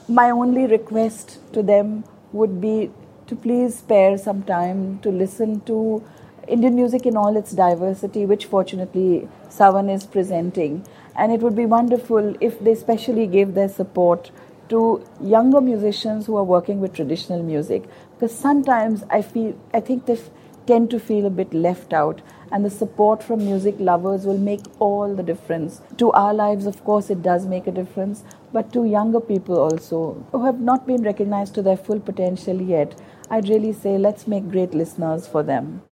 my only request to them would be to please spare some time to listen to Indian music in all its diversity, which fortunately Savan is presenting. And it would be wonderful if they especially gave their support to younger musicians who are working with traditional music. Because sometimes I think they tend to feel a bit left out, and the support from music lovers will make all the difference. To our lives, of course, it does make a difference, but to younger people also who have not been recognized to their full potential yet, I'd really say let's make great listeners for them.